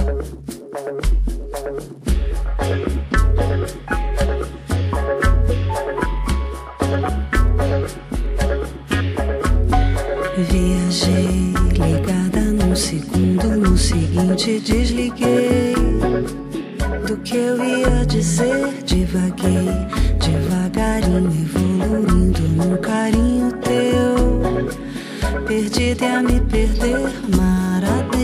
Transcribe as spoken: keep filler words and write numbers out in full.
Viajei ligada num segundo, no seguinte desliguei do que eu ia dizer. Divaguei, devagarinho evoluindo num carinho teu, perdida a me perder, mar adentro.